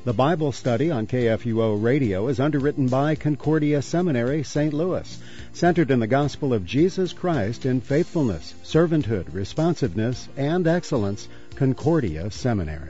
The Bible study on KFUO Radio is underwritten by Concordia Seminary, St. Louis, centered in the gospel of Jesus Christ in faithfulness, servanthood, responsiveness, and excellence. Concordia Seminary.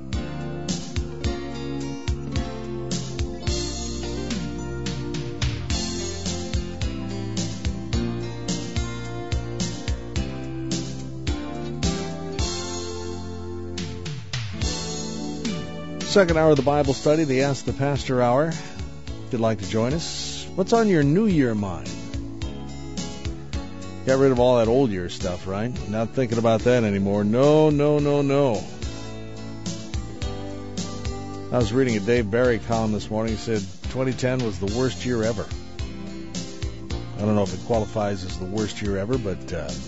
Second hour of the Bible study, the Ask the Pastor Hour. If you'd like to join us, what's on your New Year mind? Got rid of all that old year stuff, right? Not thinking about that anymore. No. I was reading a Dave Barry column this morning. He said 2010 was the worst year ever. I don't know if it qualifies as the worst year ever, but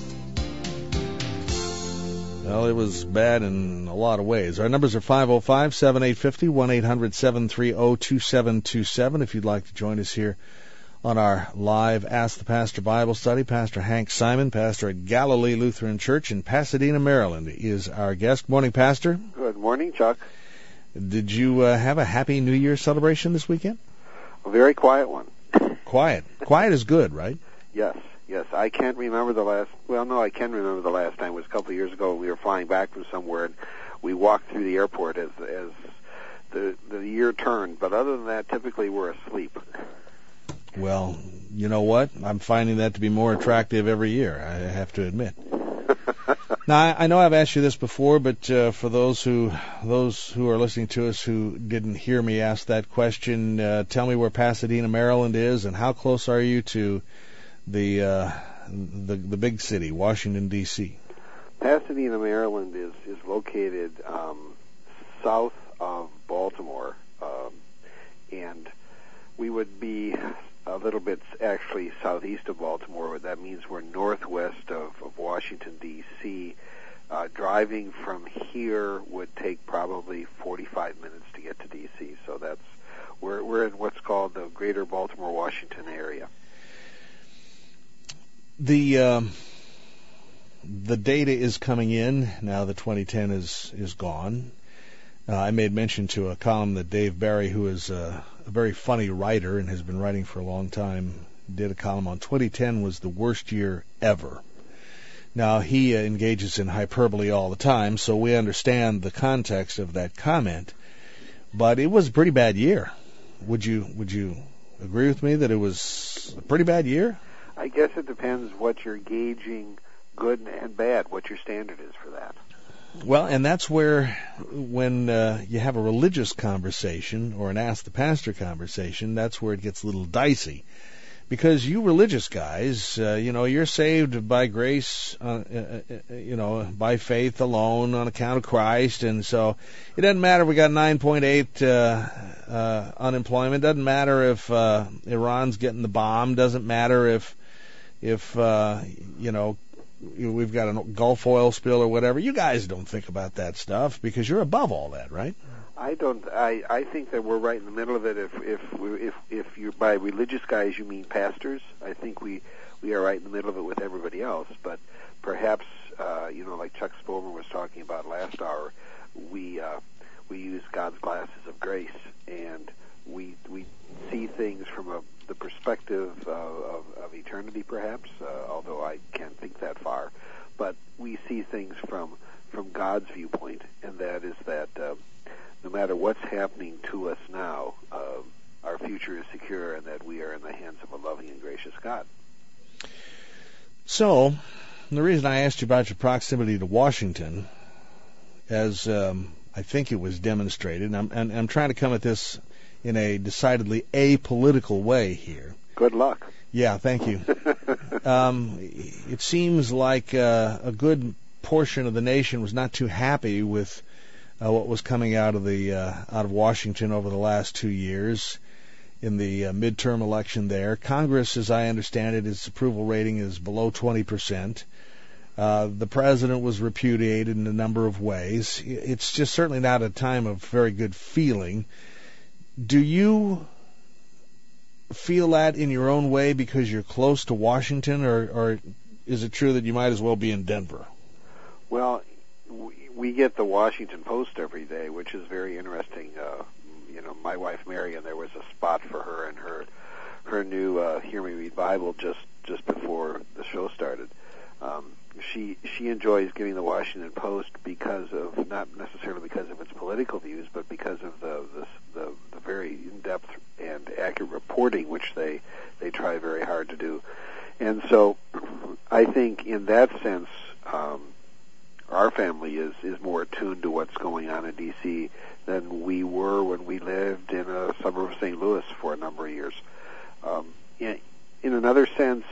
well, it was bad in a lot of ways. Our numbers are 505-7850, 1-800-730-2727. If you'd like to join us here on our live Ask the Pastor Bible study, Pastor Hank Simon, pastor at Galilee Lutheran Church in Pasadena, Maryland, is our guest. Morning, Pastor. Good morning, Chuck. Did you have a happy New Year celebration this weekend? A very quiet one. Quiet. Quiet is good, right? Yes. I can't remember I can remember the last time. It was a couple of years ago. We were flying back from somewhere, and we walked through the airport as the year turned. But other than that, typically we're asleep. Well, you know what? I'm finding that to be more attractive every year, I have to admit. Now, I know I've asked you this before, but for those who are listening to us who didn't hear me ask that question, tell me where Pasadena, Maryland is, and how close are you to the big city, Washington, D.C.? Pasadena, Maryland is located south of Baltimore, and we would be a little bit actually southeast of Baltimore. That means we're northwest of Washington, D.C. Driving from here would take probably 45 minutes to get to D.C., so we're in what's called the greater Baltimore, Washington area. The data is coming in now that 2010 is gone. I made mention to a column that Dave Barry, who is a very funny writer and has been writing for a long time, did a column on 2010 was the worst year ever. Now, he engages in hyperbole all the time, so we understand the context of that comment. But it was a pretty bad year. Would you agree with me that it was a pretty bad year? I guess it depends what you're gauging good and bad, what your standard is for that. Well, and that's where, when you have a religious conversation or an Ask the Pastor conversation, that's where it gets a little dicey. Because you religious guys, you're saved by grace, by faith alone on account of Christ, and so it doesn't matter if we got 9.8 unemployment, doesn't matter if Iran's getting the bomb, doesn't matter if we've got a Gulf oil spill or whatever. You guys don't think about that stuff because you're above all that, right? I don't. I think that we're right in the middle of it. If you're by religious guys, you mean pastors. I think we are right in the middle of it with everybody else. But perhaps like Chuck Spomer was talking about last hour, we use God's glasses of grace, and we see things from the perspective of eternity, perhaps. Although I can't think that far, but we see things from God's viewpoint, and that is that. No matter what's happening to us now, our future is secure, and that we are in the hands of a loving and gracious God. So, the reason I asked you about your proximity to Washington, as I think it was demonstrated, and I'm trying to come at this in a decidedly apolitical way here. Good luck. Yeah, thank you. It seems like a good portion of the nation was not too happy with what was coming out of Washington over the last 2 years in the midterm election there. Congress, as I understand it, its approval rating is below 20%. The president was repudiated in a number of ways. It's just certainly not a time of very good feeling. Do you feel that in your own way because you're close to Washington, or is it true that you might as well be in Denver? Well, we get the Washington Post every day, which is very interesting. my wife Mary, and there was a spot for her in her new Hear Me Read Bible just before the show started. She enjoys getting the Washington Post because of, not necessarily because of its political views, but because of the very in-depth and accurate reporting which they try very hard to do. And so I think in that sense, our family is more attuned to what's going on in D.C. than we were when we lived in a suburb of St. Louis for a number of years. In another sense,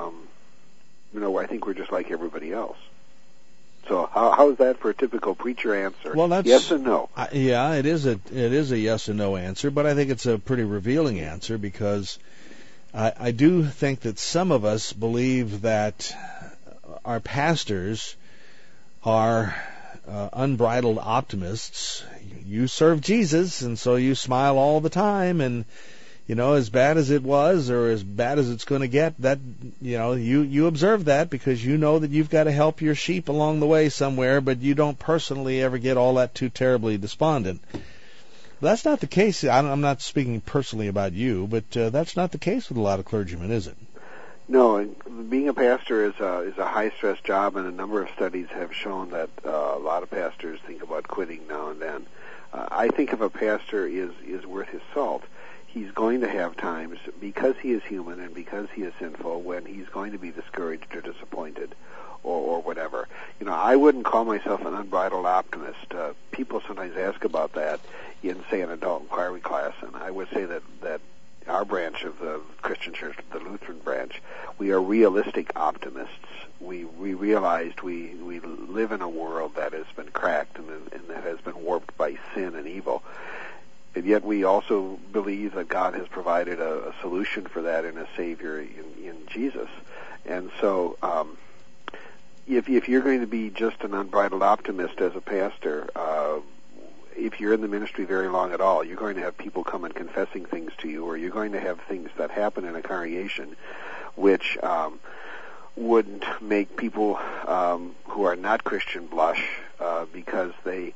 I think we're just like everybody else. So how is that for a typical preacher answer? Well, that's yes and no. Yeah, it is a yes and no answer, but I think it's a pretty revealing answer, because I do think that some of us believe that our pastors are unbridled optimists. You serve Jesus, and so you smile all the time, and as bad as it was, or as bad as it's going to get, that you observe that because you know that you've got to help your sheep along the way somewhere, but you don't personally ever get all that too terribly despondent. That's not the case. I'm not speaking personally about you, but that's not the case with a lot of clergymen, is it? No, and being a pastor is a high-stress job, and a number of studies have shown that a lot of pastors think about quitting now and then. I think if a pastor is worth his salt, he's going to have times, because he is human and because he is sinful, when he's going to be discouraged or disappointed or whatever. I wouldn't call myself an unbridled optimist. People sometimes ask about that in, say, an adult inquiry class, and I would say that our branch of the Christian Church, the Lutheran branch, we are realistic optimists. We realized we live in a world that has been cracked and that has been warped by sin and evil. And yet we also believe that God has provided a solution for that in a Savior in Jesus. And so if you're going to be just an unbridled optimist as a pastor, if you're in the ministry very long at all, you're going to have people come and confessing things to you, or you're going to have things that happen in a congregation which wouldn't make people who are not Christian blush because they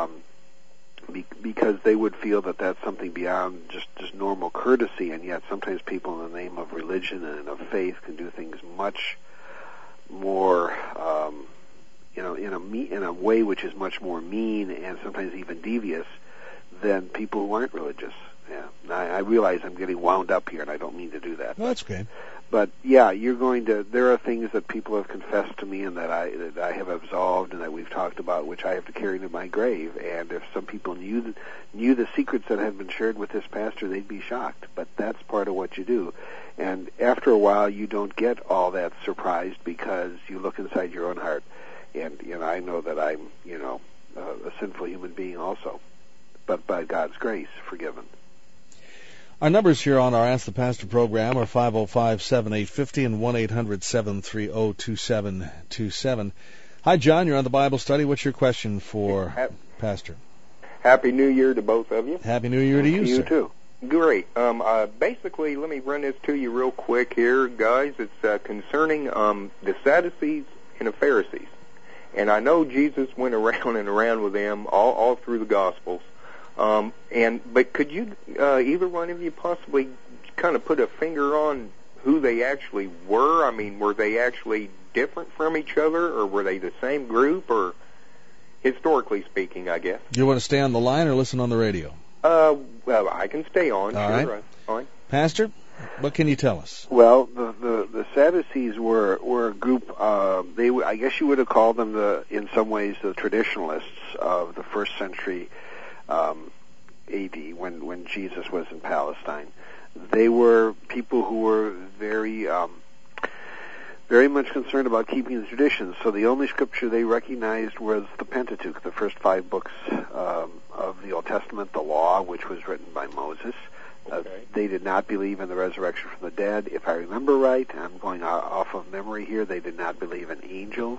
would feel that that's something beyond just normal courtesy, and yet sometimes people in the name of religion and of faith can do things much more in a way which is much more mean and sometimes even devious than people who aren't religious. Yeah, I realize I'm getting wound up here, and I don't mean to do that. No, that's okay. But yeah, there are things that people have confessed to me and that I have absolved and that we've talked about, which I have to carry to my grave. And if some people knew the secrets that have been shared with this pastor, they'd be shocked. But that's part of what you do. And after a while, you don't get all that surprised because you look inside your own heart. And I know that I'm a sinful human being also, but by God's grace, forgiven. Our numbers here on our Ask the Pastor program are 505-7850 and 1-800-730-2727. Hi, John. You're on the Bible study. What's your question for Pastor? Happy New Year to both of you. Happy New Year to you, sir. You too. Great. Basically, let me run this to you real quick here, guys. It's concerning the Sadducees and the Pharisees. And I know Jesus went around and around with them all through the Gospels. But could you, either one of you, possibly kind of put a finger on who they actually were? I mean, were they actually different from each other, or were they the same group, or historically speaking, I guess? Do you want to stay on the line or listen on the radio? Well, I can stay on. All sure, right. Fine. Pastor, what can you tell us? Well, the Sadducees were a group. I guess you would have called them in some ways the traditionalists of the first century AD when Jesus was in Palestine. They were people who were very much concerned about keeping the traditions. So the only scripture they recognized was the Pentateuch, the first 5 books of the Old Testament, the Law, which was written by Moses. Okay. They did not believe in the resurrection from the dead. If I remember right, I'm going off of memory here, they did not believe in angels.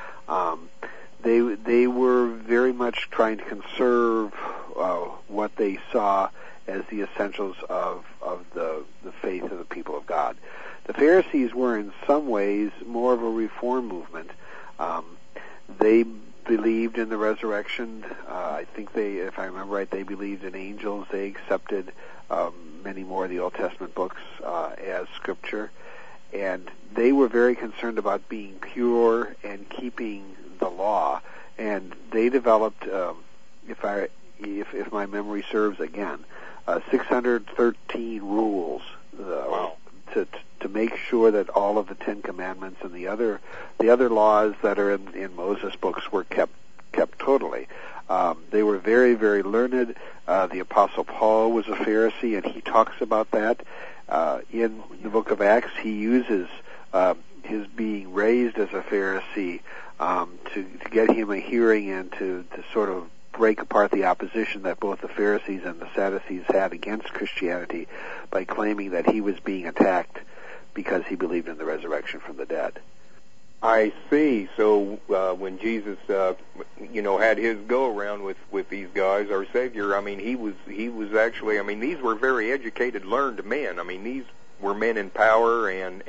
They were very much trying to conserve what they saw as the essentials of the faith of the people of God. The Pharisees were in some ways more of a reform movement. They believed in the resurrection. I think they, if I remember right, they believed in angels. They accepted many more of the Old Testament books as scripture. And they were very concerned about being pure and keeping the law. And they developed, if my memory serves again, 613 rules to make sure that all of the Ten Commandments and the other laws that are in Moses' books were kept totally. They were very, very learned. The Apostle Paul was a Pharisee, and he talks about that in the book of Acts. He uses his being raised as a Pharisee to get him a hearing and to sort of break apart the opposition that both the Pharisees and the Sadducees had against Christianity by claiming that he was being attacked because he believed in the resurrection from the dead. I see. So when Jesus, had his go around with these guys, our Savior, I mean, he was actually, I mean, these were very educated, learned men. I mean, these were men in power and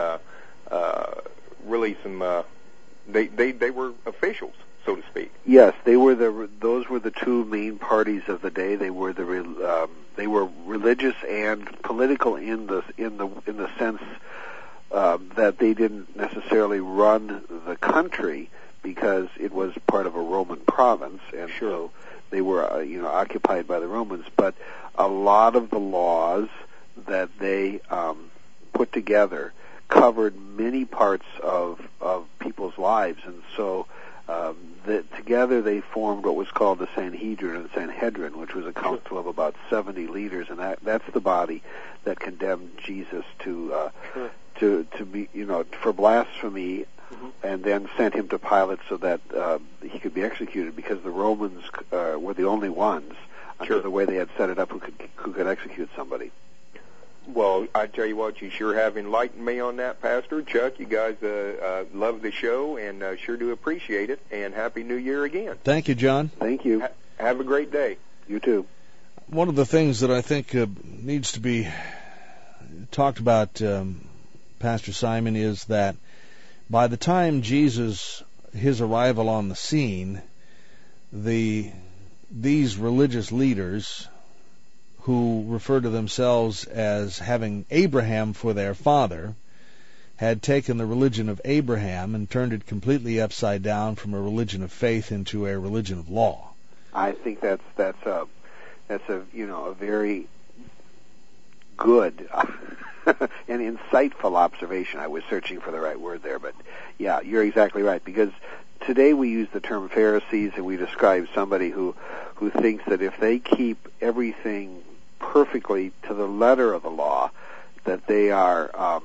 really some. They were officials, so to speak. Yes, those were the two main parties of the day. They were they were religious and political in the sense that they didn't necessarily run the country because it was part of a Roman province, and so they were occupied by the Romans. But a lot of the laws that they put together covered many parts of people's lives, and so together they formed what was called the Sanhedrin, which was a council of about 70 leaders, and that's the body that condemned Jesus to be, for blasphemy, and then sent him to Pilate so that he could be executed, because the Romans were the only ones under the way they had set it up who could execute somebody. Well, I tell you what, you sure have enlightened me on that, Pastor. Chuck, you guys love the show and sure do appreciate it, and Happy New Year again. Thank you, John. Thank you. Have a great day. You too. One of the things that I think needs to be talked about, Pastor Simon, is that by the time his arrival on the scene, these religious leaders who refer to themselves as having Abraham for their father, had taken the religion of Abraham and turned it completely upside down from a religion of faith into a religion of law. I think that's a very good and insightful observation. I was searching for the right word there, but yeah, you're exactly right, because today we use the term Pharisees and we describe somebody who thinks that if they keep everything perfectly to the letter of the law, that they are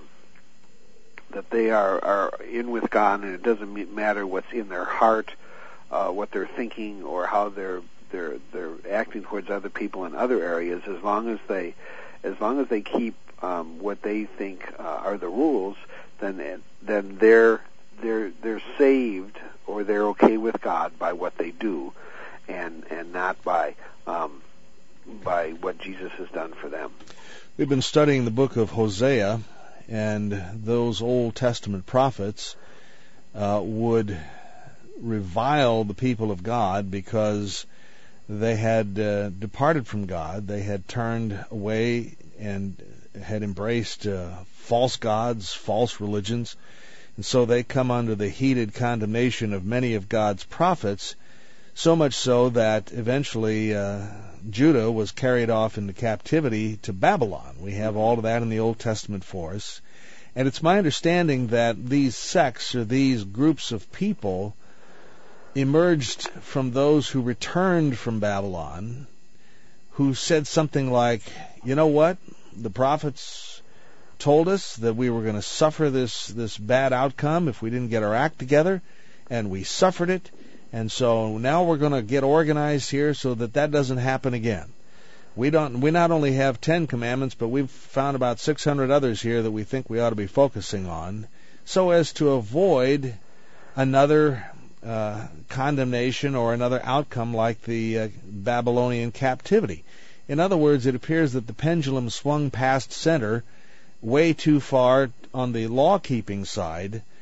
in with God, and it doesn't matter what's in their heart, what they're thinking, or how they're acting towards other people in other areas. As long as they keep what they think are the rules, then they're saved, or they're okay with God by what they do, and not by what Jesus has done for them. We've been studying the book of Hosea, and those Old Testament prophets would revile the people of God because they had departed from God. They had turned away and had embraced false gods, false religions, and so they come under the heated condemnation of many of God's prophets, so much so that eventually Judah was carried off into captivity to Babylon. We have all of that in the Old Testament for us. And it's my understanding that these sects, or these groups of people, emerged from those who returned from Babylon, who said something like, you know what, the prophets told us that we were going to suffer this bad outcome if we didn't get our act together, and we suffered it. And so now we're going to get organized here so that doesn't happen again. We not only have 10 commandments, but we've found about 600 others here that we think we ought to be focusing on, so as to avoid another condemnation or another outcome like the Babylonian captivity. In other words, it appears that the pendulum swung past center way too far on the law-keeping side,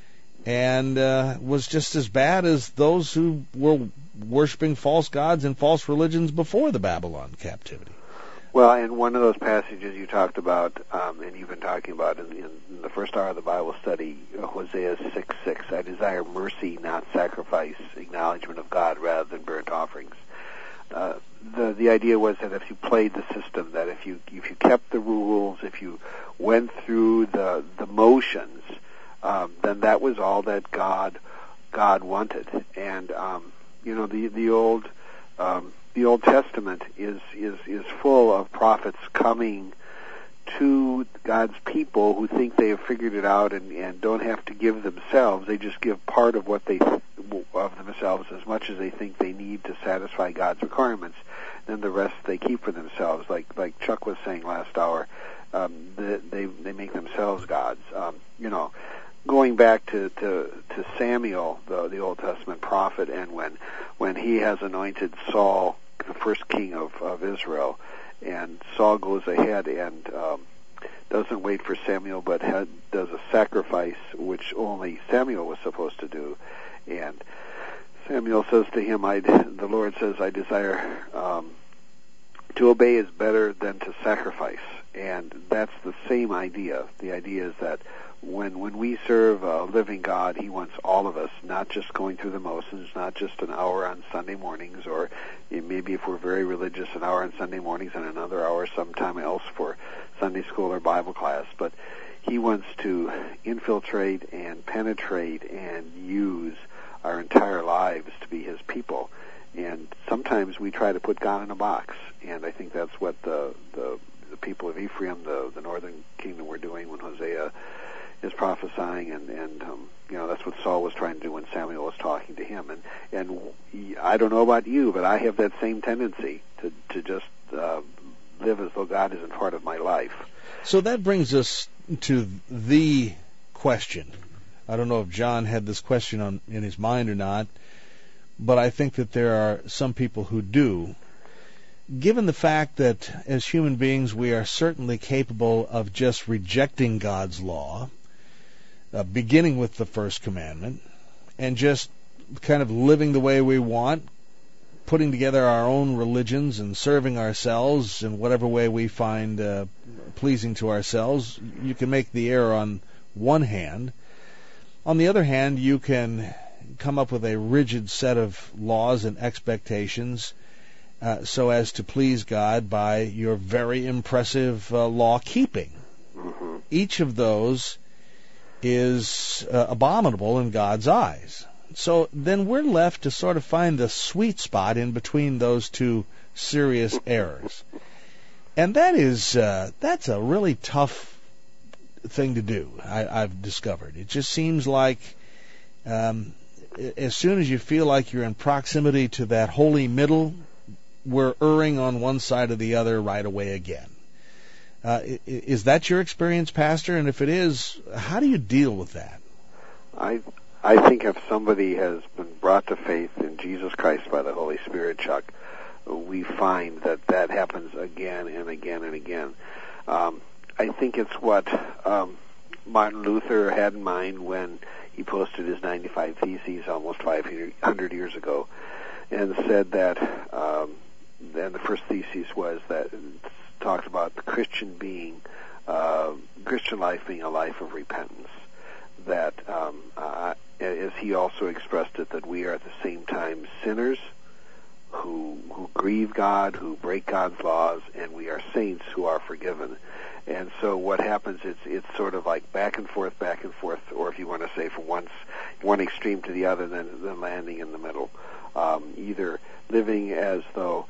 and was just as bad as those who were worshiping false gods and false religions before the Babylon captivity. Well, and one of those passages you talked about, and you've been talking about in the first hour of the Bible study, Hosea 6:6, I desire mercy, not sacrifice, acknowledgement of God rather than burnt offerings. The idea was that if you played the system, that if you kept the rules, if you went through the motions, then that was all that God wanted. And the Old Testament is full of prophets coming to God's people who think they have figured it out and don't have to give themselves. They just give part of what they of themselves, as much as they think they need to satisfy God's requirements. Then the rest they keep for themselves. Like Chuck was saying last hour, they make themselves gods. Going back to Samuel, the Old Testament prophet, and when he has anointed Saul the first king of Israel, and Saul goes ahead and doesn't wait for Samuel, but does a sacrifice which only Samuel was supposed to do. And Samuel says to him, the Lord says, I desire to obey is better than to sacrifice. And that's the same idea. The idea is that when we serve a living God, He wants all of us, not just going through the motions, not just an hour on Sunday mornings, or maybe if we're very religious, an hour on Sunday mornings and another hour sometime else for Sunday school or Bible class, but He wants to infiltrate and penetrate and use our entire lives to be His people. And sometimes we try to put God in a box, and I think that's what the people of Ephraim, the northern kingdom, were doing when Hosea is prophesying, and that's what Saul was trying to do when Samuel was talking to him. And I don't know about you, but I have that same tendency to just live as though God isn't part of my life. So that brings us to the question. I don't know if John had this question in his mind or not, but I think that there are some people who do. Given the fact that as human beings we are certainly capable of just rejecting God's law, beginning with the first commandment, and just kind of living the way we want, putting together our own religions and serving ourselves in whatever way we find pleasing to ourselves, you can make the error on one hand. On the other hand, you can come up with a rigid set of laws and expectations so as to please God by your very impressive law-keeping. Mm-hmm. Each of those is abominable in God's eyes. So then we're left to sort of find the sweet spot in between those two serious errors. And that's a really tough thing to do, I've discovered. It just seems like as soon as you feel like you're in proximity to that holy middle, we're erring on one side or the other right away again. Is that your experience, Pastor? And if it is, how do you deal with that? I think if somebody has been brought to faith in Jesus Christ by the Holy Spirit, Chuck, we find that happens again and again and again. I think it's what Martin Luther had in mind when he posted his 95 Theses almost 500 years ago, and said that, and the first thesis was that it talked about the Christian life being a life of repentance. That, as he also expressed it, that we are at the same time sinners who grieve God, who break God's laws, and we are saints who are forgiven. And so what happens is it's sort of like back and forth, or if you want to say from one extreme to the other, then landing in the middle. Either living as though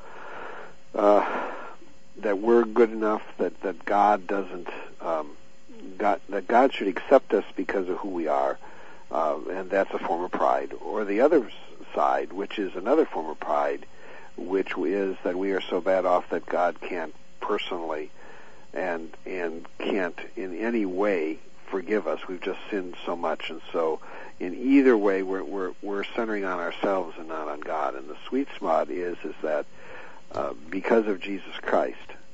that we're good enough that God doesn't that God should accept us because of who we are, and that's a form of pride. Or the other side, which is another form of pride, which is that we are so bad off that God can't personally and can't in any way forgive us. We've just sinned so much, and so in either way we're centering on ourselves and not on God. And the sweet spot is that because of Jesus Christ,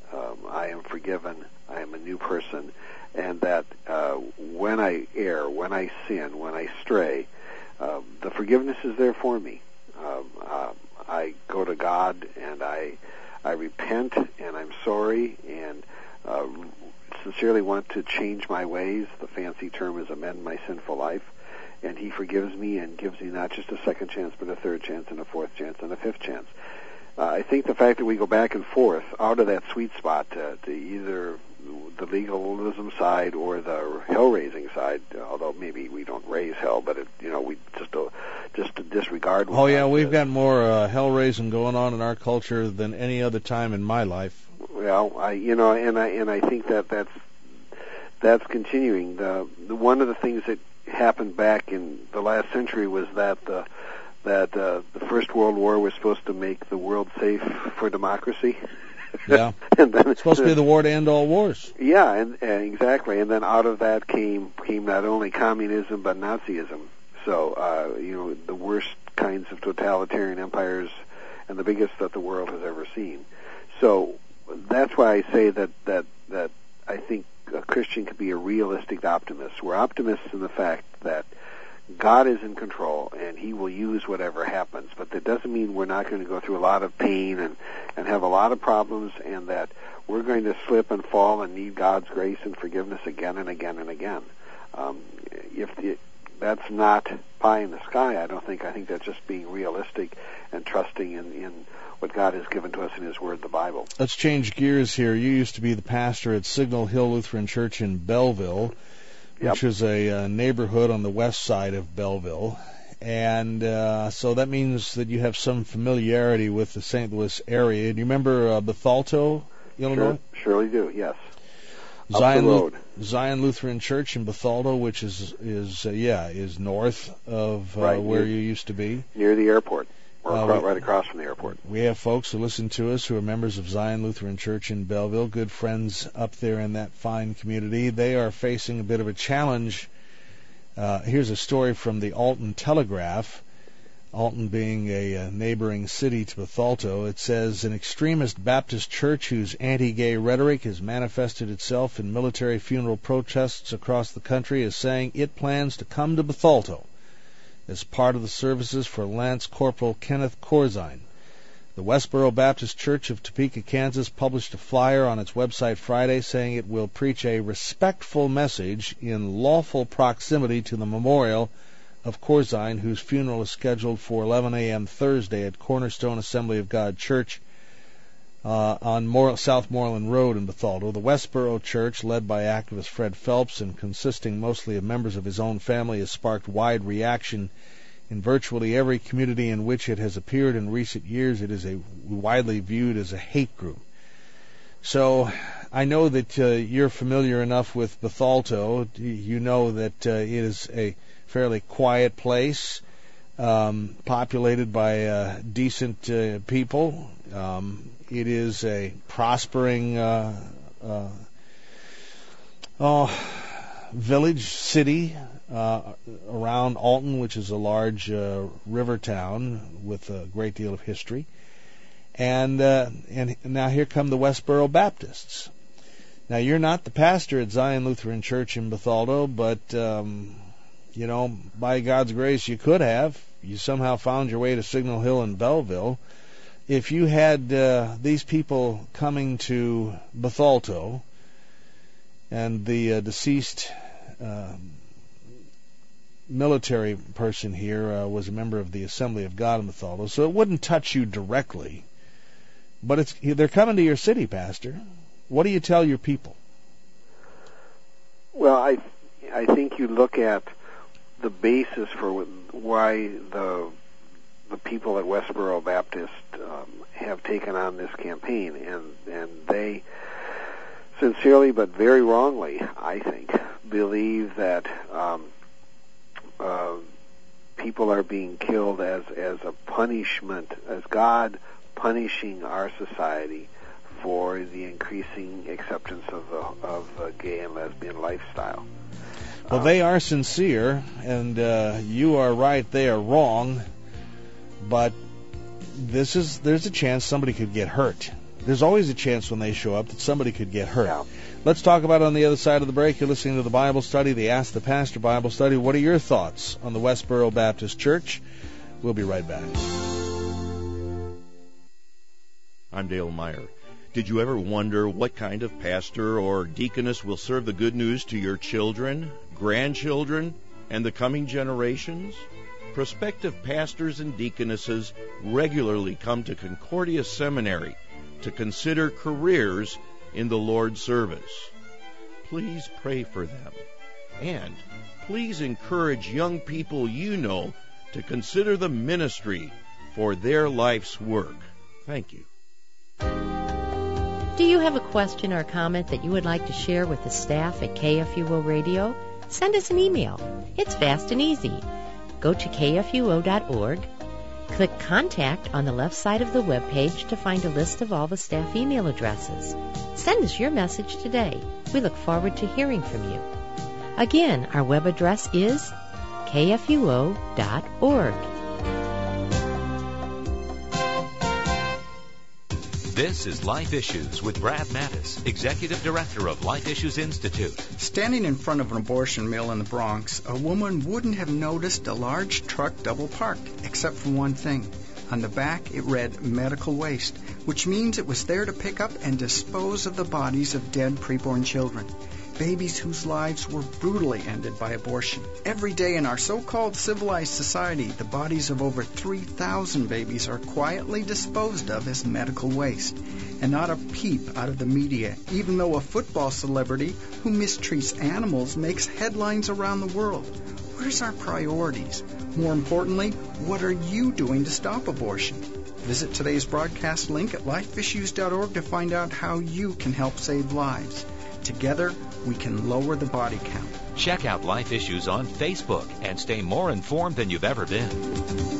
I am forgiven, I am a new person, and that when I err, when I sin, when I stray, the forgiveness is there for me. I go to God and I repent and I'm sorry and sincerely want to change my ways. The fancy term is amend my sinful life. And He forgives me and gives me not just a second chance, but a third chance and a fourth chance and a fifth chance. I think the fact that we go back and forth out of that sweet spot to either the legalism side or the hell-raising side, although maybe we don't raise hell, but we just to disregard. Oh yeah, we've got more hell-raising going on in our culture than any other time in my life. Well, I think that's continuing. The one of the things that happened back in the last century was that the First World War was supposed to make the world safe for democracy. Yeah, and then, it's supposed to be the war to end all wars. Yeah, and exactly. And then out of that came not only communism but Nazism. So the worst kinds of totalitarian empires and the biggest that the world has ever seen. So that's why I say that I think a Christian can be a realistic optimist. We're optimists in the fact that God is in control and He will use whatever happens, but that doesn't mean we're not going to go through a lot of pain and have a lot of problems, and that we're going to slip and fall and need God's grace and forgiveness again and again and again. That's not pie in the sky, I think that's just being realistic and trusting in what God has given to us in His Word, the Bible. Let's change gears here. You used to be the pastor at Signal Hill Lutheran Church in Belleville, which is a neighborhood on the west side of Belleville. And so that means that you have some familiarity with the St. Louis area. Do you remember Bethalto, Illinois? Surely do, yes. Zion Lutheran Church in Bethalto, which is north of where you used to be. Near the airport. Right across from the airport. We have folks who listen to us who are members of Zion Lutheran Church in Belleville, good friends up there in that fine community. They are facing a bit of a challenge. Here's a story from the Alton Telegraph, Alton being a neighboring city to Bethalto. It says, an extremist Baptist church whose anti-gay rhetoric has manifested itself in military funeral protests across the country is saying it plans to come to Bethalto as part of the services for Lance Corporal Kenneth Corzine. The Westboro Baptist Church of Topeka, Kansas, published a flyer on its website Friday saying it will preach a respectful message in lawful proximity to the memorial of Corzine, whose funeral is scheduled for 11 a.m. Thursday at Cornerstone Assembly of God Church on South Moreland Road in Bethalto. The Westboro Church, led by activist Fred Phelps and consisting mostly of members of his own family, has sparked wide reaction in virtually every community in which it has appeared in recent years. It is widely viewed as a hate group. So I know that you're familiar enough with Bethalto. You know that it is a fairly quiet place, populated by decent people. It is a prospering village, city around Alton, which is a large river town with a great deal of history. And now here come the Westboro Baptists. Now, you're not the pastor at Zion Lutheran Church in Bethalto, but, by God's grace, you could have. You somehow found your way to Signal Hill in Belleville. If you had these people coming to Bethalto, and the deceased military person here was a member of the Assembly of God in Bethalto, so it wouldn't touch you directly, but they're coming to your city, Pastor. What do you tell your people? Well, I think you look at the basis for why the people at Westboro Baptist have taken on this campaign, and they sincerely but very wrongly, I think, believe that people are being killed as a punishment, as God punishing our society for the increasing acceptance of the gay and lesbian lifestyle. Well, they are sincere, and you are right, they are wrong, but there's a chance somebody could get hurt there's always a chance when they show up that somebody could get hurt. Yeah. Let's talk about it on the other side of the break. You're listening to the Bible Study, the Ask the Pastor Bible Study. What are your thoughts on the Westboro Baptist Church? We'll be right back. I'm Dale Meyer. Did you ever wonder what kind of pastor or deaconess will serve the good news to your children, grandchildren, and the coming generations? Prospective pastors and deaconesses regularly come to Concordia Seminary to consider careers in the Lord's service. Please pray for them. And please encourage young people you know to consider the ministry for their life's work. Thank you. Do you have a question or comment that you would like to share with the staff at KFUO Radio? Send us an email. It's fast and easy. Go to kfuo.org, click Contact on the left side of the web page to find a list of all the staff email addresses. Send us your message today. We look forward to hearing from you. Again, our web address is kfuo.org. This is Life Issues with Brad Mattis, Executive Director of Life Issues Institute. Standing in front of an abortion mill in the Bronx, a woman wouldn't have noticed a large truck double parked, except for one thing. On the back, it read medical waste, which means it was there to pick up and dispose of the bodies of dead preborn children. Babies whose lives were brutally ended by abortion. Every day in our so-called civilized society, the bodies of over 3,000 babies are quietly disposed of as medical waste. And not a peep out of the media, even though a football celebrity who mistreats animals makes headlines around the world. Where's our priorities? More importantly, what are you doing to stop abortion? Visit today's broadcast link at lifeissues.org to find out how you can help save lives. Together, we can lower the body count. Check out Life Issues on Facebook and stay more informed than you've ever been.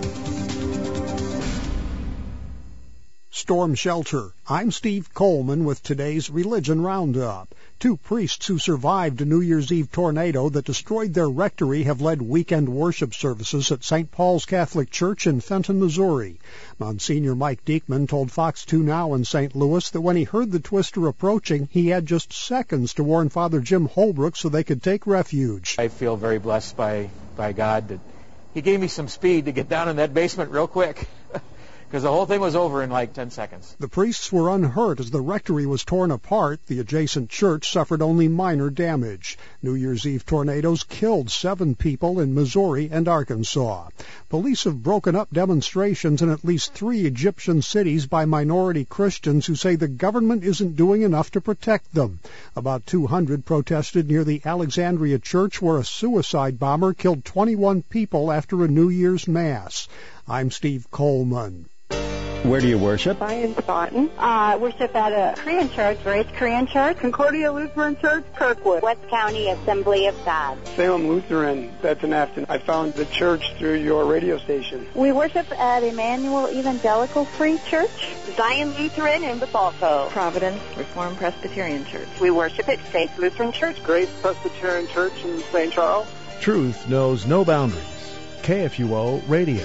Storm Shelter. I'm Steve Coleman with today's Religion Roundup. 2 priests who survived a New Year's Eve tornado that destroyed their rectory have led weekend worship services at St. Paul's Catholic Church in Fenton, Missouri. Monsignor Mike Diekman told Fox 2 Now in St. Louis that when he heard the twister approaching, he had just seconds to warn Father Jim Holbrook so they could take refuge. I feel very blessed by God that he gave me some speed to get down in that basement real quick. Because the whole thing was over in like 10 seconds. The priests were unhurt as the rectory was torn apart. The adjacent church suffered only minor damage. New Year's Eve tornadoes killed 7 people in Missouri and Arkansas. Police have broken up demonstrations in at least 3 Egyptian cities by minority Christians who say the government isn't doing enough to protect them. About 200 protested near the Alexandria Church where a suicide bomber killed 21 people after a New Year's Mass. I'm Steve Coleman. Where do you worship? I in Staunton. I worship at a Korean church, Grace Korean Church. Concordia Lutheran Church, Kirkwood. West County Assembly of God. Salem Lutheran, that's in Afton. I found the church through your radio station. We worship at Emmanuel Evangelical Free Church. Zion Lutheran in Basalco. Providence Reformed Presbyterian Church. We worship at Faith Lutheran Church. Grace Presbyterian Church in St. Charles. Truth knows no boundaries. KFUO Radio.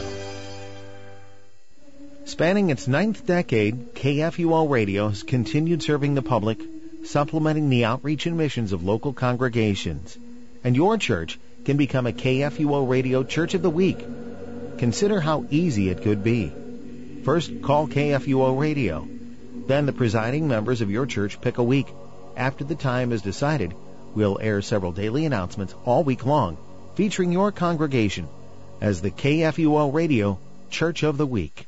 Spanning its 9th decade, KFUO Radio has continued serving the public, supplementing the outreach and missions of local congregations. And your church can become a KFUO Radio Church of the Week. Consider how easy it could be. First, call KFUO Radio. Then the presiding members of your church pick a week. After the time is decided, we'll air several daily announcements all week long, featuring your congregation as the KFUO Radio Church of the Week.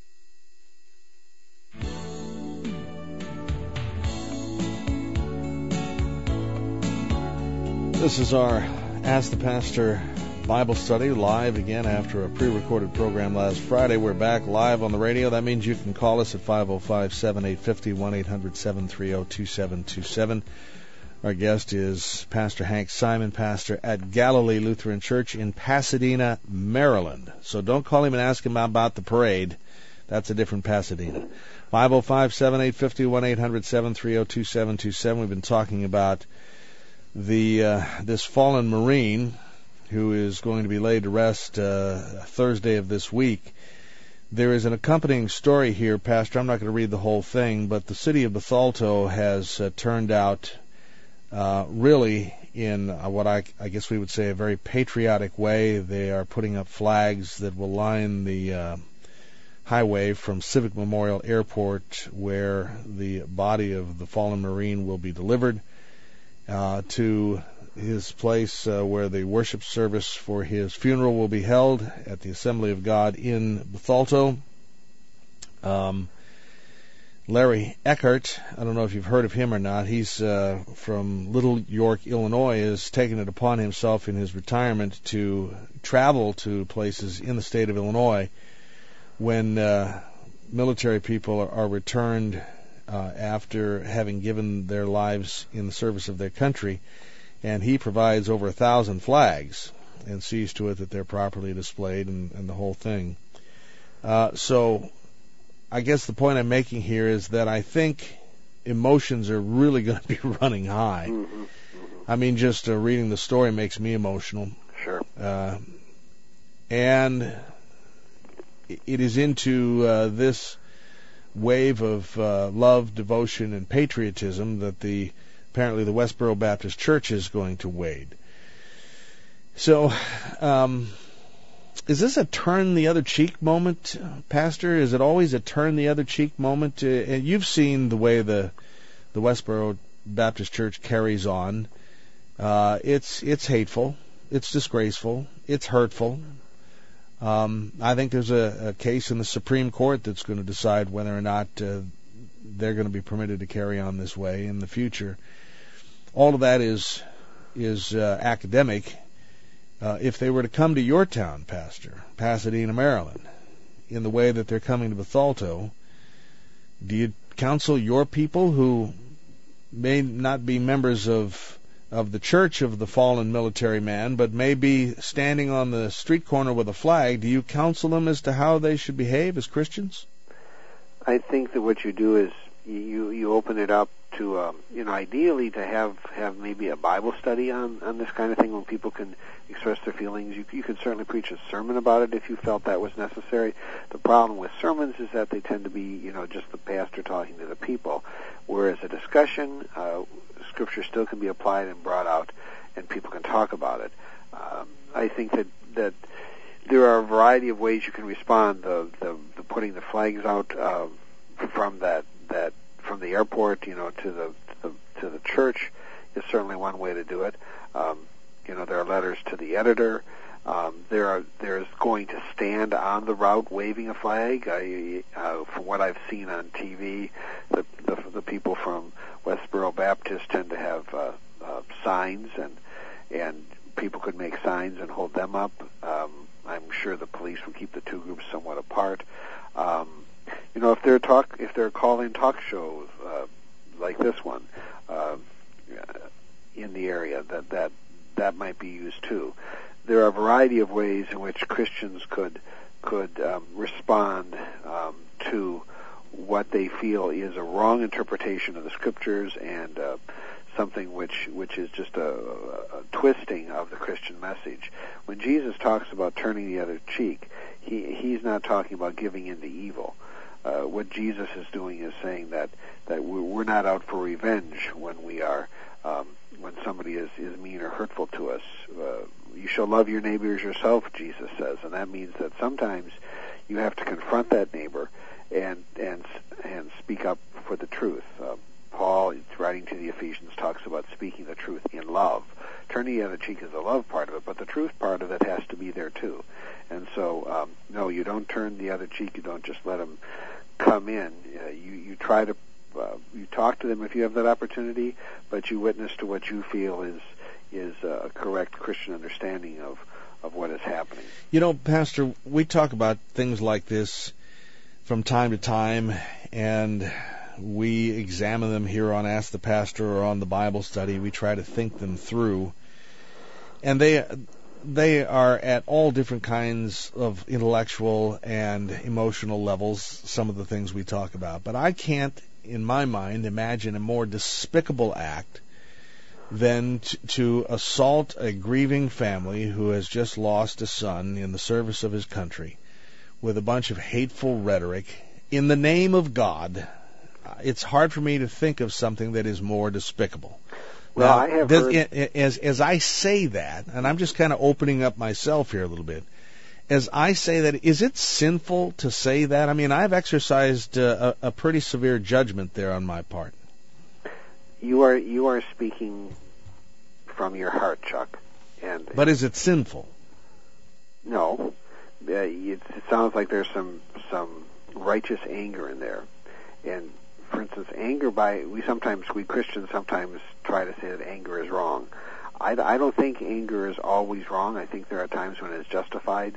This is our Ask the Pastor Bible study live again after a pre-recorded program last Friday. We're back live on the radio. That means you can call us at 505-7850, 1-800-730-2727. Our guest is Pastor Hank Simon, pastor at Galilee Lutheran Church in Pasadena, Maryland. So don't call him and ask him about the parade. That's a different Pasadena. 505-7850, 1-800-730-2727. We've been talking about this fallen Marine who is going to be laid to rest Thursday of this week. There is an accompanying story here, Pastor. I'm not going to read the whole thing, but the city of Bethalto has turned out really in what I guess we would say a very patriotic way. They are putting up flags that will line the highway from Civic Memorial Airport, where the body of the fallen Marine will be delivered, to his place where the worship service for his funeral will be held at the Assembly of God in Bethalto. Larry Eckert, I don't know if you've heard of him or not, he's from Little York, Illinois, has taken it upon himself in his retirement to travel to places in the state of Illinois when military people are returned after having given their lives in the service of their country, and he provides over 1,000 flags and sees to it that they're properly displayed and the whole thing. So I guess the point I'm making here is that I think emotions are really going to be running high. Mm-hmm. I mean, just reading the story makes me emotional. Sure. And it is into this wave of love, devotion, and patriotism that apparently the Westboro Baptist Church is going to wade. So, is this a turn the other cheek moment, Pastor? Is it always a turn the other cheek moment? And you've seen the way the Westboro Baptist Church carries on. It's hateful. It's disgraceful. It's hurtful. I think there's a case in the Supreme Court that's going to decide whether or not they're going to be permitted to carry on this way in the future. All of that is academic. If they were to come to your town, Pastor, Pasadena, Maryland, in the way that they're coming to Bethalto, do you counsel your people who may not be members of the church of the fallen military man, but may be standing on the street corner with a flag, do you counsel them as to how they should behave as Christians? I think that what you do is you open it up to, ideally to have maybe a Bible study on this kind of thing when people can express their feelings. You could certainly preach a sermon about it if you felt that was necessary. The problem with sermons is that they tend to be, just the pastor talking to the people, whereas a discussion, Scripture still can be applied and brought out, and people can talk about it. I think that there are a variety of ways you can respond. The putting the flags out from the airport, to the church is certainly one way to do it. There are letters to the editor. There's going to stand on the route waving a flag. From what I've seen on TV, the people from Westboro Baptist tend to have signs, and people could make signs and hold them up. I'm sure the police would keep the two groups somewhat apart. If they're call-in talk shows like this one in the area, that might be used too. There are a variety of ways in which Christians could respond to what they feel is a wrong interpretation of the Scriptures and something which is just a twisting of the Christian message. When Jesus talks about turning the other cheek, he's not talking about giving in to evil. What Jesus is doing is saying that we're not out for revenge when we are when somebody is mean or hurtful to us. You shall love your neighbor as yourself, Jesus says, and that means that sometimes you have to confront that neighbor and speak up for the truth. Paul, writing to the Ephesians, talks about speaking the truth in love. Turning the other cheek is the love part of it, but the truth part of it has to be there too. And so, no, you don't turn the other cheek. You don't just let them come in. You try to you talk to them if you have that opportunity, but you witness to what you feel is a correct Christian understanding of what is happening. Pastor, we talk about things like this from time to time, and we examine them here on Ask the Pastor or on the Bible study. We try to think them through, and they are at all different kinds of intellectual and emotional levels, some of the things we talk about. But I can't, in my mind, imagine a more despicable act than to assault a grieving family who has just lost a son in the service of his country with a bunch of hateful rhetoric in the name of God, it's hard for me to think of something that is more despicable. Well, now, I have heard... as I say that, and I'm just kind of opening up myself here a little bit, as I say that, is it sinful to say that? I mean, I've exercised a pretty severe judgment there on my part. You are speaking from your heart, Chuck. But is it sinful? No. It sounds like there's some righteous anger in there. And, for instance, we Christians sometimes try to say that anger is wrong. I don't think anger is always wrong. I think there are times when it's justified.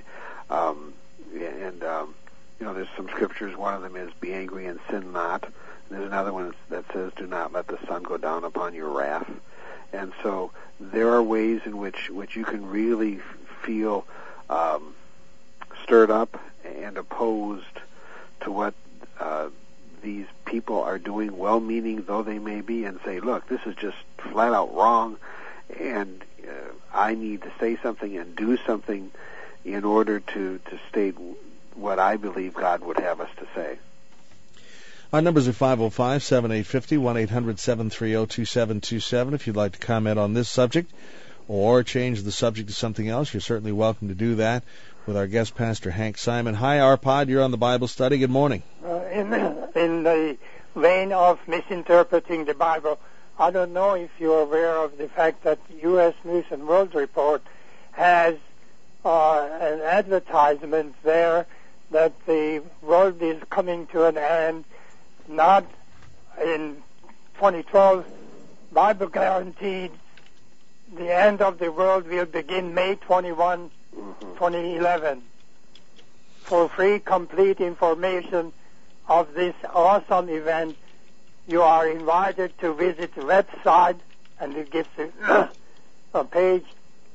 There's some scriptures. One of them is, be angry and sin not. And there's another one that says, do not let the sun go down upon your wrath. And so there are ways in which you can really feel stirred up and opposed to what these people are doing, well-meaning though they may be, and say, look, this is just flat out wrong, and I need to say something and do something in order to state what I believe God would have us to say. Our numbers are 505-7850, 1-800-730-2727. If you'd like to comment on this subject or change the subject to something else, you're certainly welcome to do that with our guest, Pastor Hank Simon. Hi, Arpad. You're on the Bible study. Good morning. In the vein of misinterpreting the Bible, I don't know if you're aware of the fact that U.S. News and World Report has an advertisement there that the world is coming to an end, not in 2012. Bible guaranteed the end of the world will begin May 21, 2011. For free, complete information of this awesome event, you are invited to visit the website, and it gives a page,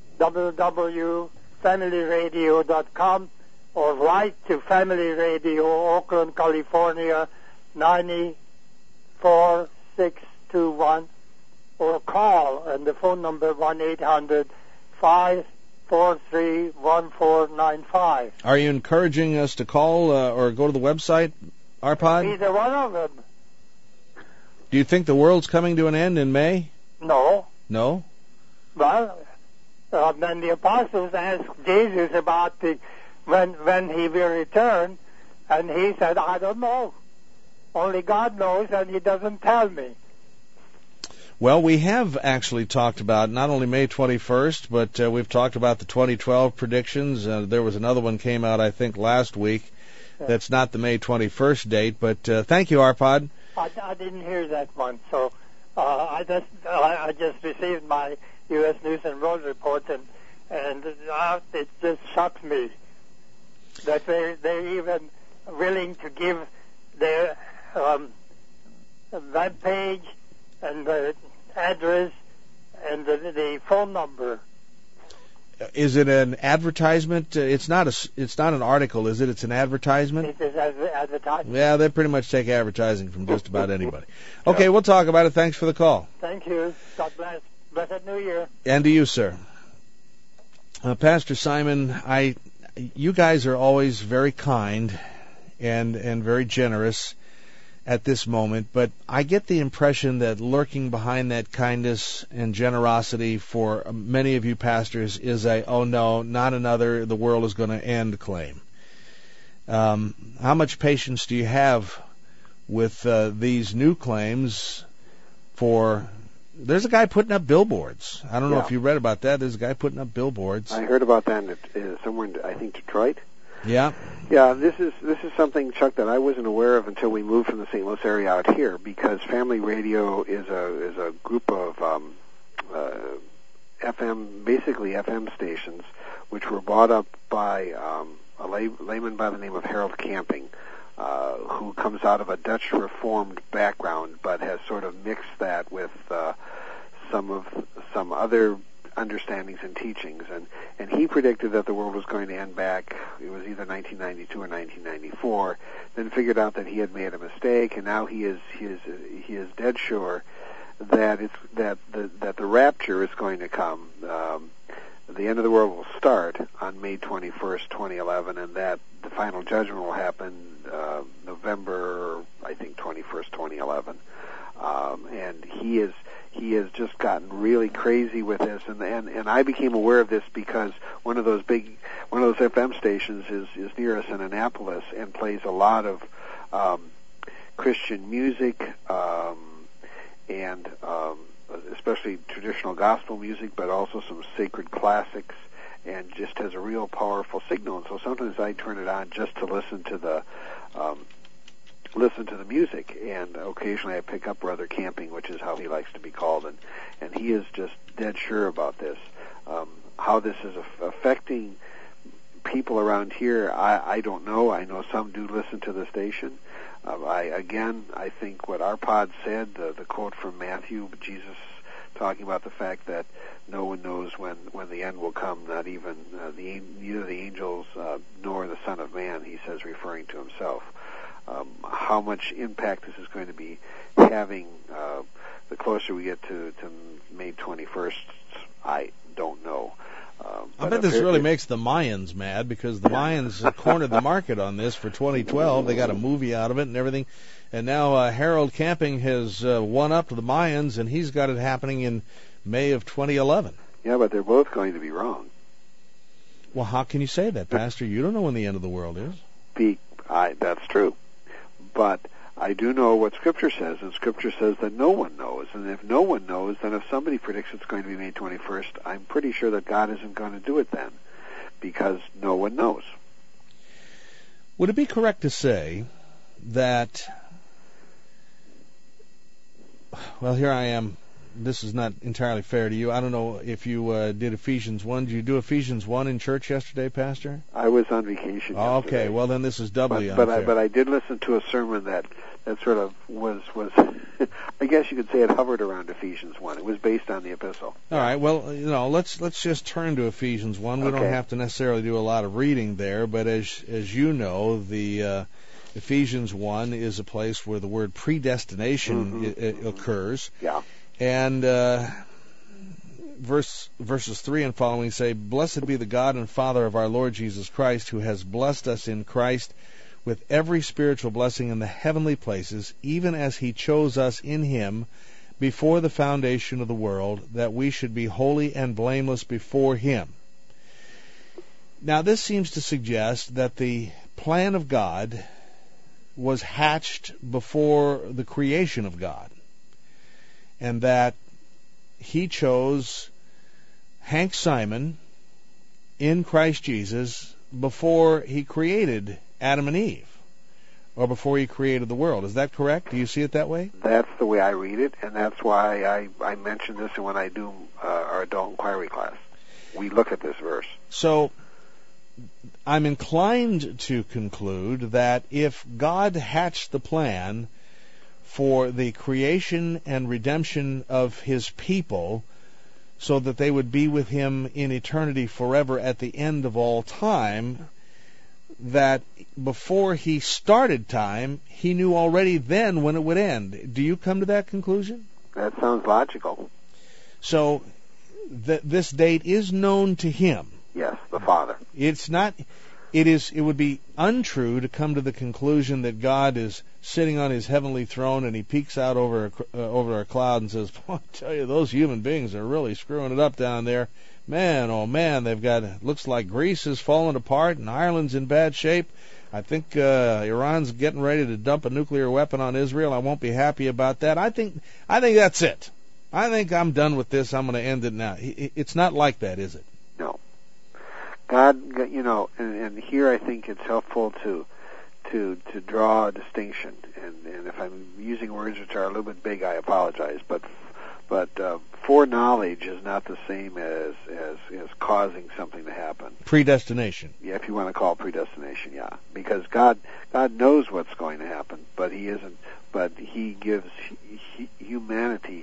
www.familyradio.com, or write to Family Radio, Oakland, California, 94621, or call, and the phone number 1-800-543-1495. Are you encouraging us to call or go to the website, Arpad? Either one of them. Do you think the world's coming to an end in May? No. No? Well, then the apostles asked Jesus about when he will return, and he said, I don't know. Only God knows, and he doesn't tell me. Well, we have actually talked about not only May 21st, but we've talked about the 2012 predictions. There was another one came out, I think, last week. That's not the May 21st date, but thank you, Arpad. I didn't hear that one, so I just received my U.S. News and World Report, and it just shocked me that they're even willing to give their web page and the address and the phone number. Is it an advertisement? It's not an article, is it? It's an advertisement? It is advertisement. Yeah, they pretty much take advertising from just about anybody. Okay, we'll talk about it. Thanks for the call. Thank you. God bless. Blessed New Year. And to you, sir. Pastor Simon, you guys are always very kind and very generous at this moment, but I get the impression that lurking behind that kindness and generosity for many of you pastors is oh no, not another, the world is going to end claim. How much patience do you have with these new claims there's a guy putting up billboards. I don't know if you read about that. There's a guy putting up billboards. I heard about that somewhere in, I think, Detroit. Yeah. Yeah, this is something, Chuck, that I wasn't aware of until we moved from the St. Louis area out here, because Family Radio is a group of FM stations, which were bought up by a layman by the name of Harold Camping, who comes out of a Dutch Reformed background, but has sort of mixed that with some other understandings and teachings, and he predicted that the world was going to end back, it was either 1992 or 1994, then figured out that he had made a mistake, and now he is dead sure that the rapture is going to come. the end of the world will start on May 21st, 2011, and that the final judgment will happen November, I think, 21st, 2011. And he has just gotten really crazy with this, and I became aware of this because one of those FM stations is near us in Annapolis and plays a lot of Christian music, and especially traditional gospel music, but also some sacred classics, and just has a real powerful signal. And so sometimes I turn it on just to listen to the music, and occasionally I pick up Brother Camping, which is how he likes to be called, and he is just dead sure about this. How this is affecting people around here, I don't know. I know some do listen to the station. I think what our pod said, the quote from Matthew, Jesus talking about the fact that no one knows when the end will come, not even neither the angels nor the Son of Man, he says, referring to himself. How much impact this is going to be having the closer we get to May 21st, I don't know. I bet this really makes the Mayans mad, because the Mayans cornered the market on this for 2012. They got a movie out of it and everything. And now Harold Camping has won up to the Mayans, and he's got it happening in May of 2011. Yeah, but they're both going to be wrong. Well, how can you say that, Pastor? You don't know when the end of the world is. That's true. But I do know what Scripture says, and Scripture says that no one knows. And if no one knows, then if somebody predicts it's going to be May 21st, I'm pretty sure that God isn't going to do it then, because no one knows. Would it be correct to say that, well, here I am. This is not entirely fair to you. I don't know if you did Ephesians 1. Did you do Ephesians 1 in church yesterday, Pastor? I was on vacation yesterday. Okay, well then this is doubly unfair. But I did listen to a sermon that sort of was I guess you could say it hovered around Ephesians 1. It was based on the epistle. All right, well, let's just turn to Ephesians 1. We don't have to necessarily do a lot of reading there, but as you know, the Ephesians 1 is a place where the word predestination occurs. Yeah. And verses 3 and following say, "Blessed be the God and Father of our Lord Jesus Christ, who has blessed us in Christ with every spiritual blessing in the heavenly places, even as he chose us in him before the foundation of the world, that we should be holy and blameless before him." Now, this seems to suggest that the plan of God was hatched before the creation of God, and that he chose Hank Simon in Christ Jesus before he created Adam and Eve, or before he created the world. Is that correct? Do you see it that way? That's the way I read it, and that's why I mention this when I do our adult inquiry class. We look at this verse. So I'm inclined to conclude that if God hatched the plan for the creation and redemption of his people so that they would be with him in eternity forever at the end of all time, that before he started time, he knew already then when it would end. Do you come to that conclusion? That sounds logical. So this date is known to him. Yes, the Father. It's not. It would be untrue to come to the conclusion that God is sitting on his heavenly throne and he peeks out over a cloud and says, "I tell you, those human beings are really screwing it up down there. Man, oh man, looks like Greece is falling apart and Ireland's in bad shape. I think Iran's getting ready to dump a nuclear weapon on Israel. I won't be happy about that. I think that's it. I think I'm done with this. I'm going to end it now." It's not like that, is it? No. God, and here I think it's helpful to draw a distinction. And if I'm using words which are a little bit big, I apologize. But foreknowledge is not the same as causing something to happen. Predestination. Yeah, if you want to call it predestination, yeah. Because God knows what's going to happen, but he isn't. But he gives humanity,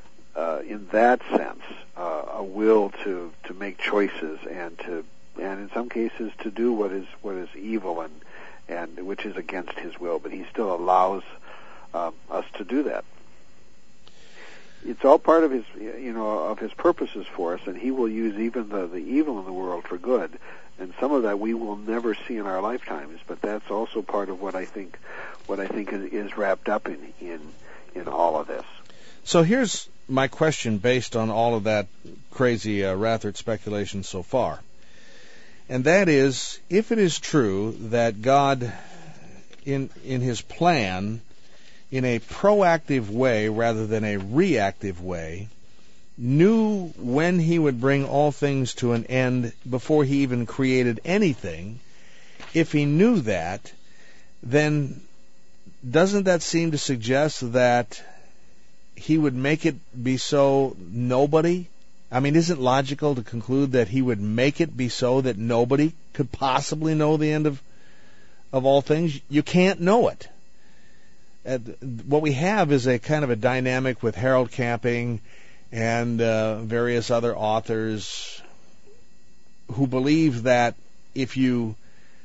in that sense, a will to make choices and in some cases to do what is evil and which is against his will, but he still allows us to do that. It's all part of his, of his purposes for us, and he will use even the evil in the world for good. And some of that we will never see in our lifetimes, but that's also part of what I think is wrapped up in all of this. So here's my question based on all of that crazy Rathert speculation so far. And that is, if it is true that God, in his plan, in a proactive way rather than a reactive way, knew when he would bring all things to an end before he even created anything, if he knew that, then doesn't that seem to suggest that he would make it be so nobody? I mean, isn't it logical to conclude that he would make it be so that nobody could possibly know the end of all things? You can't know it. What we have is a kind of a dynamic with Harold Camping and various other authors who believe that if you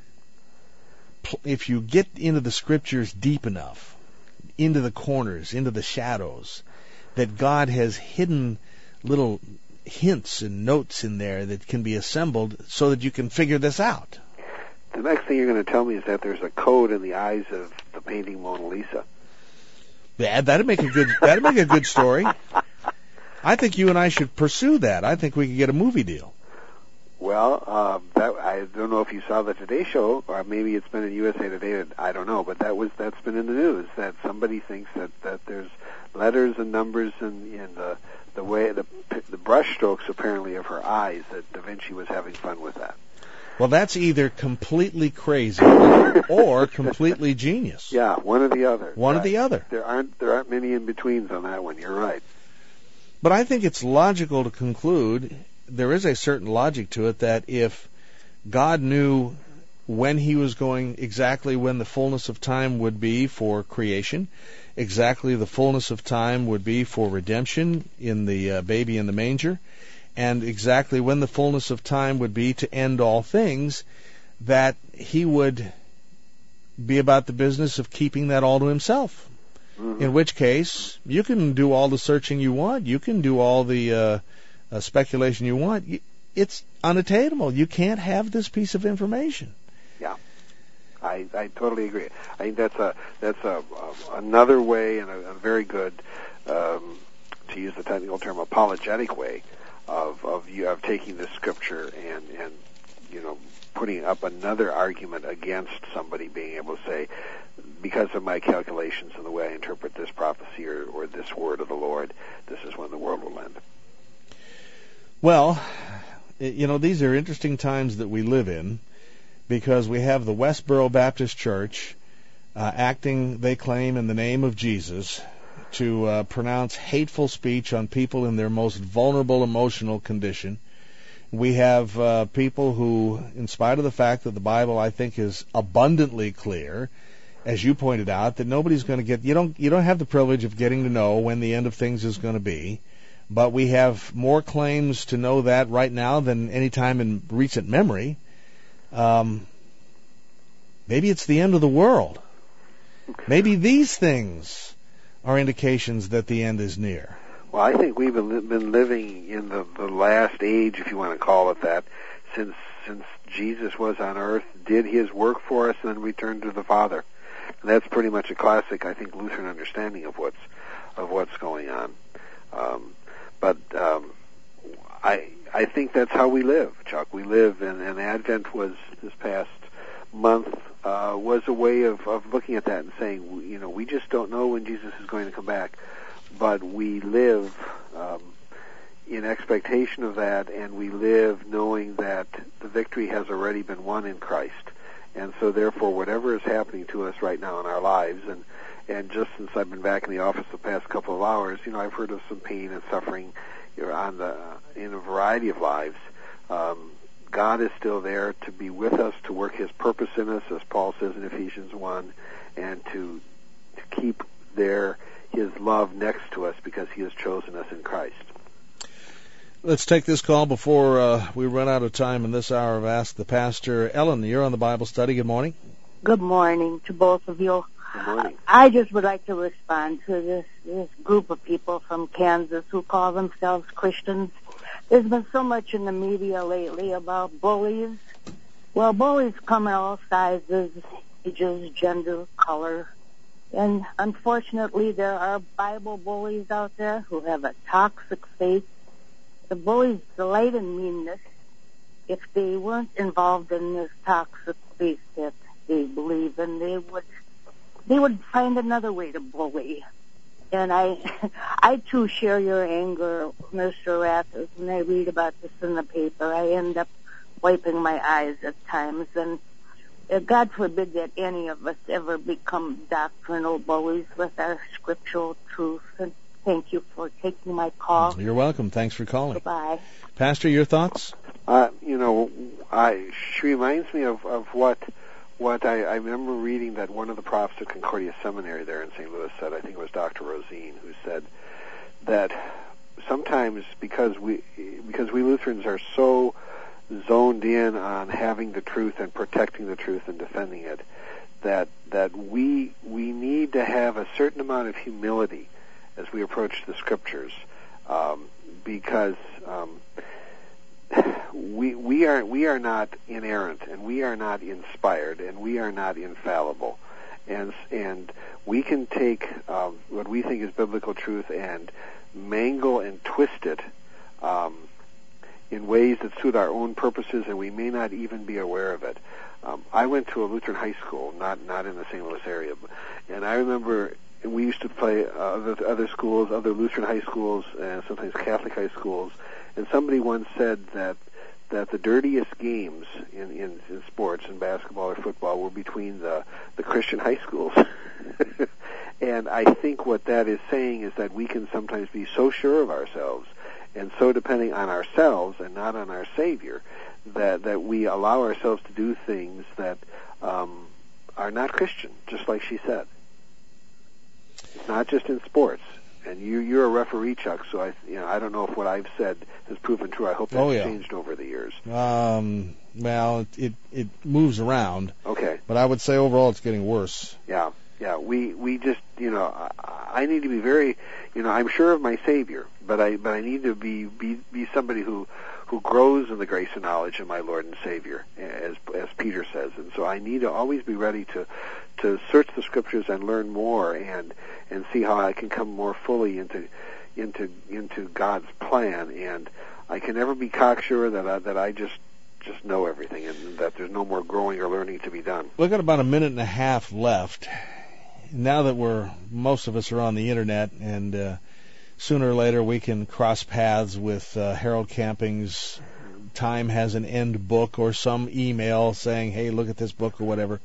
get into the Scriptures deep enough, into the corners, into the shadows, that God has hidden little hints and notes in there that can be assembled so that you can figure this out. The next thing you're going to tell me is that there's a code in the eyes of the painting Mona Lisa. Yeah, that'd make a good story. I think you and I should pursue that. I think we could get a movie deal. Well, I don't know if you saw the Today Show, or maybe it's been in USA Today. I don't know, but that's been in the news. That somebody thinks that there's letters and numbers in the way the brush strokes apparently of her eyes. That Da Vinci was having fun with that. Well, that's either completely crazy or completely genius. Yeah, one or the other. One or the other. There aren't many in betweens on that one. You're right. But I think it's logical to conclude, there is a certain logic to it, that if God knew when he was going, exactly when the fullness of time would be for creation, exactly the fullness of time would be for redemption in the baby in the manger, and exactly when the fullness of time would be to end all things, that he would be about the business of keeping that all to himself. Mm-hmm. In which case, you can do all the searching you want. You can do all the speculation you want. It's unattainable. You can't have this piece of information. Yeah, I totally agree. I think that's another way, and a very good, to use the technical term, apologetic way of taking this scripture and putting up another argument against somebody being able to say, because of my calculations and the way I interpret this prophecy or this word of the Lord, this is when the world will end. Well, these are interesting times that we live in, because we have the Westboro Baptist Church acting, they claim, in the name of Jesus to pronounce hateful speech on people in their most vulnerable emotional condition. We have people who, in spite of the fact that the Bible, I think, is abundantly clear, as you pointed out, that nobody's going to get, you don't have the privilege of getting to know when the end of things is going to be, but we have more claims to know that right now than any time in recent memory. Maybe it's the end of the world. Maybe these things are indications that the end is near. Well, I think we've been living in the last age, if you want to call it that, since Jesus was on earth, did his work for us, and then returned to the Father. And that's pretty much a classic, I think, Lutheran understanding of what's going on. But I think that's how we live, Chuck. We live, and Advent was this past month was a way of looking at that and saying, we just don't know when Jesus is going to come back, but we live in expectation of that, and we live knowing that the victory has already been won in Christ. And so, therefore, whatever is happening to us right now in our lives, and just since I've been back in the office the past couple of hours, I've heard of some pain and suffering in a variety of lives. God is still there to be with us, to work his purpose in us, as Paul says in Ephesians 1, and to keep there his love next to us because he has chosen us in Christ. Let's take this call before we run out of time in this hour of Ask the Pastor. Ellen, you're on the Bible study. Good morning. Good morning to both of you. Good morning. I just would like to respond to this group of people from Kansas who call themselves Christians. There's been so much in the media lately about bullies. Well, bullies come in all sizes, ages, gender, color. And unfortunately, there are Bible bullies out there who have a toxic faith. The bullies delight in meanness. If they weren't involved in this toxic faith that they believe in, they would find another way to bully. And I too share your anger, Mr. Rathers. When I read about this in the paper, I end up wiping my eyes at times. And God forbid that any of us ever become doctrinal bullies with our scriptural truth. And thank you for taking my call. You're welcome. Thanks for calling. Goodbye. Pastor, your thoughts? She reminds me of what I remember reading that one of the profs at Concordia Seminary there in St. Louis said. I think it was Dr. Rosine, who said that sometimes because we Lutherans are so zoned in on having the truth and protecting the truth and defending it, that we need to have a certain amount of humility as we approach the scriptures, because we are not inerrant, and we are not inspired, and we are not infallible, and we can take what we think is biblical truth and mangle and twist it in ways that suit our own purposes, and we may not even be aware of it. I went to a Lutheran high school, not in the St. Louis area, and I remember we used to play other schools, other Lutheran high schools, and sometimes Catholic high schools. And somebody once said that the dirtiest games in sports, in basketball or football, were between the Christian high schools. And I think what that is saying is that we can sometimes be so sure of ourselves and so depending on ourselves and not on our Savior that we allow ourselves to do things that are not Christian, just like she said. It's not just in sports. And you're a referee, Chuck, so I don't know if what I've said has proven true. I hope that's changed over the years. Well, it moves around. Okay. But I would say overall it's getting worse. Yeah. We just, I need to be very, I'm sure of my Savior, but I need to be somebody who grows in the grace and knowledge of my Lord and Savior, as Peter says. And so I need to always be ready to search the scriptures and learn more and see how I can come more fully into God's plan. And I can never be cocksure that I just know everything and that there's no more growing or learning to be done. We've got about a minute and a half left. Now that most of us are on the internet, and sooner or later we can cross paths with Harold Camping's Time Has an End book, or some email saying, hey, look at this book or whatever.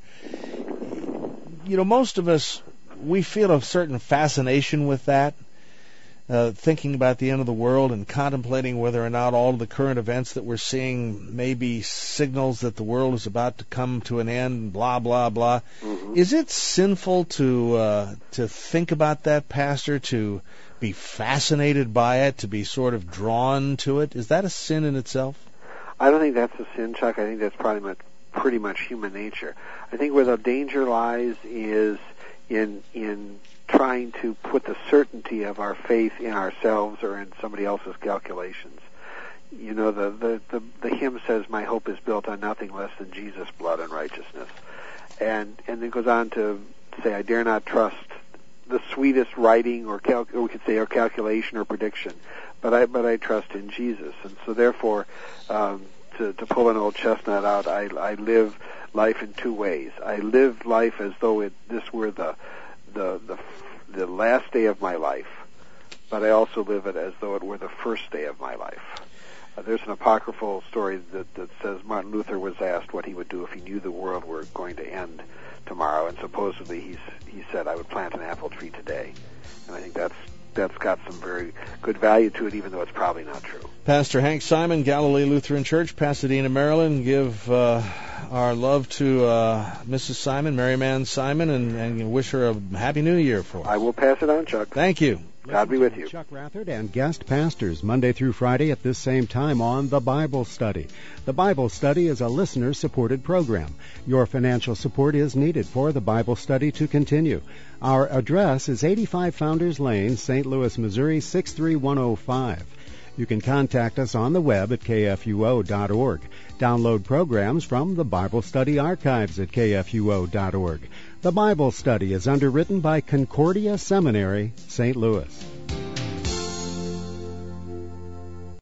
Most of us, we feel a certain fascination with that, thinking about the end of the world and contemplating whether or not all of the current events that we're seeing may be signals that the world is about to come to an end, blah, blah, blah. Mm-hmm. Is it sinful to think about that, Pastor, to be fascinated by it, to be sort of drawn to it? Is that a sin in itself? I don't think that's a sin, Chuck. I think that's pretty much human nature. I think where the danger lies is in trying to put the certainty of our faith in ourselves or in somebody else's calculations. The hymn says, "My hope is built on nothing less than Jesus' blood and righteousness," and it goes on to say, "I dare not trust the sweetest writing or we could say or calculation or prediction, but I trust in Jesus." And so therefore, to pull an old chestnut out, I live life in two ways. I live life as though this were the last day of my life, but I also live it as though it were the first day of my life. There's an apocryphal story that says Martin Luther was asked what he would do if he knew the world were going to end tomorrow, and supposedly he said, "I would plant an apple tree today." And I think that's got some very good value to it, even though it's probably not true. Pastor Hank Simon, Galilee Lutheran Church, Pasadena, Maryland. Give our love to Mrs. Simon, Marymount Simon, and wish her a Happy New Year for us. I will pass it on, Chuck. Thank you. God be with you. Chuck Rathard and guest pastors Monday through Friday at this same time on The Bible Study. The Bible Study is a listener-supported program. Your financial support is needed for The Bible Study to continue. Our address is 85 Founders Lane, St. Louis, Missouri, 63105. You can contact us on the web at kfuo.org. Download programs from the Bible Study archives at kfuo.org. The Bible Study is underwritten by Concordia Seminary, St. Louis.